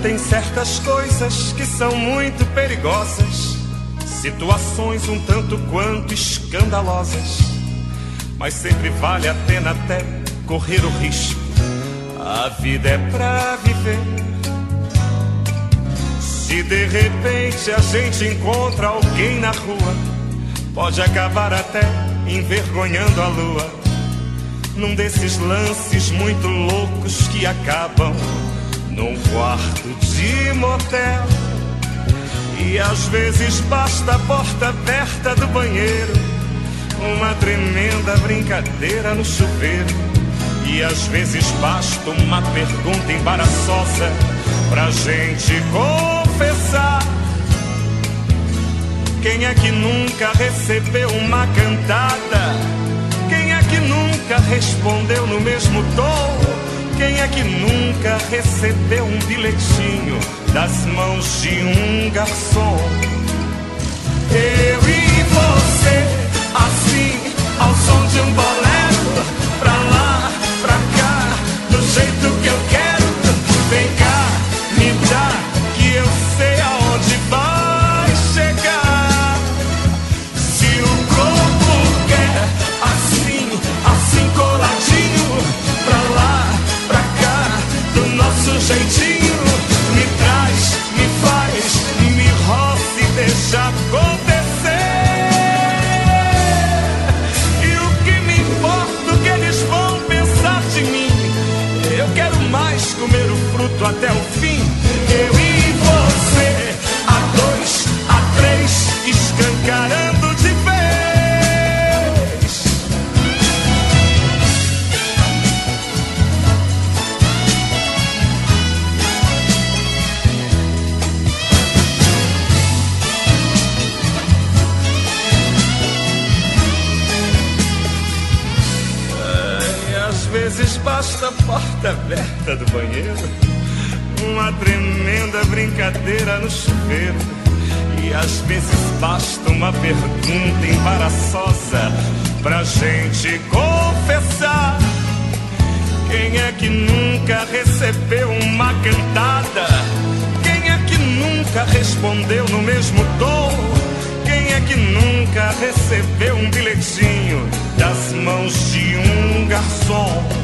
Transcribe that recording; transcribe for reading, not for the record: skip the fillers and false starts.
Tem certas coisas que são muito perigosas, situações um tanto quanto escandalosas, mas sempre vale a pena até correr o risco. A vida é pra viver. Se de repente a gente encontra alguém na rua, pode acabar até envergonhando a lua, num desses lances muito loucos que acabam num quarto de motel. E às vezes basta a porta aberta do banheiro, uma tremenda brincadeira no chuveiro. E às vezes basta uma pergunta embaraçosa pra gente confessar. Quem é que nunca recebeu uma cantada? Quem é que nunca respondeu no mesmo tom? Quem é que nunca recebeu um bilhetinho das mãos de um garçom? Eu e você, assim, ao som de um bolero, pra lá, pra cá, do jeito que eu quero. Vem cá, me dá, que eu sei aonde vai chegar. Se o corpo quer, assim, assim coladinho, pra lá, pra cá, do nosso jeitinho, me traz, me faz, me roça e deixa acontecer. E o que me importa o que eles vão pensar de mim? Eu quero mais comer o fruto até o fim. Eu e você, a dois, a três, escancarando de vez. Às vezes basta a porta aberta do banheiro, uma tremenda brincadeira no chuveiro. E às vezes basta uma pergunta embaraçosa pra gente confessar. Quem é que nunca recebeu uma cantada? Quem é que nunca respondeu no mesmo tom? Quem é que nunca recebeu um bilhetinho das mãos de um garçom?